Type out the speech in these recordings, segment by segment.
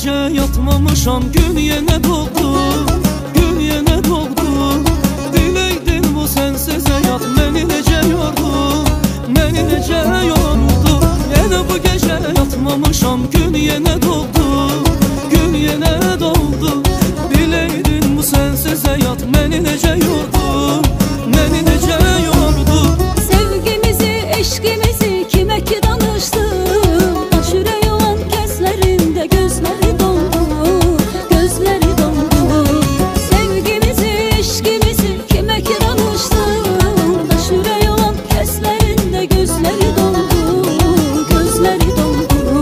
gece yatmamışam, gün yine doğdu, gün yine doğdu. Bileydin bu sensiz hayat beni nece yordu, beni nece yordu. Yine bu gece yatmamışam, gün yine doğdu, gün yine doğdu. Bileydin bu sensiz hayat beni nece yordu, beni nece yordu. Sevgimizi, eşkimizi kime ki danıştım? Aşure olan keslerinde gözleri doldu, gözleri doldu. Sevgimizi, eşkimizi kime ki danıştım? Aşure olan keslerinde gözleri doldu, gözleri doldu.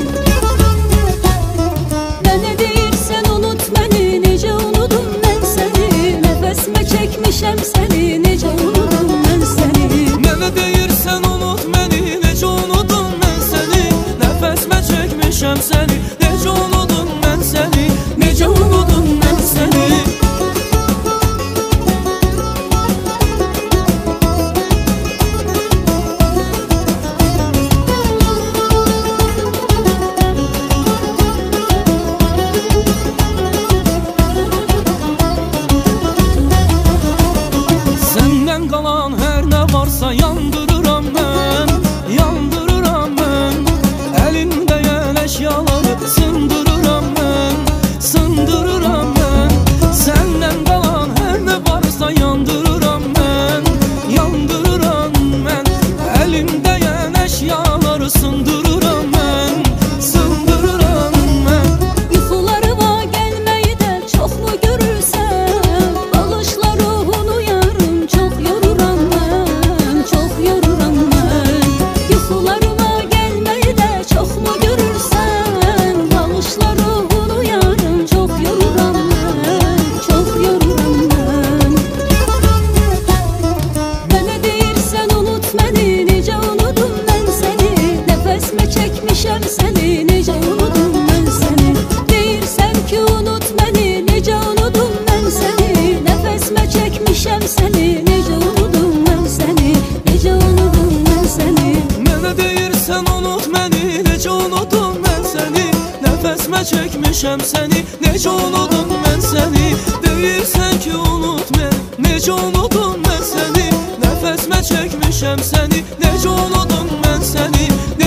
Bana değilsen unut beni, nece unudum ben seni. Nefesime çekmişem seni, nece unudum ben seni. Bana değilsen unut beni, nece unudum ben seni. Nefesime çekmişem seni, nece unudum ben seni, nece unudum ben seni. Senden kalan her ne varsa yandırıram ben, yandırıram ben. Elinde yen eşyaları sındırıram ben, sındırıram ben. Senden kalan her ne varsa yandırıram ben, yandırıram ben. Elinde yen eşyaları sındırıram ben, sındırıram ben. Yuxularıma gelmeyi de çok mu görürsen? Alışla ruhunu yarım, çok yoruram ben, çok yoruram ben. Yuxularıma gelmeyi de çok mu görürsen? Alışla ruhunu yarım, çok yoruram ben, çok yoruram ben. Bana değilsen unut beni, nece unudum ben seni. Nefesime çekmişem seni, nece unudum ben seni. Değilsen ki unut beni, nece unudum ben seni. Nefesime çekmişem seni, nece unudum ben seni, nece unudum ben seni. Bana değilsen unut beni, nece unudum ben seni. Nefesime çekmişem seni, nece unudum ben seni. Değilsen ki unut beni, nece unudum ben seni. Nefesime çekmişem seni, nece unudum ben seni.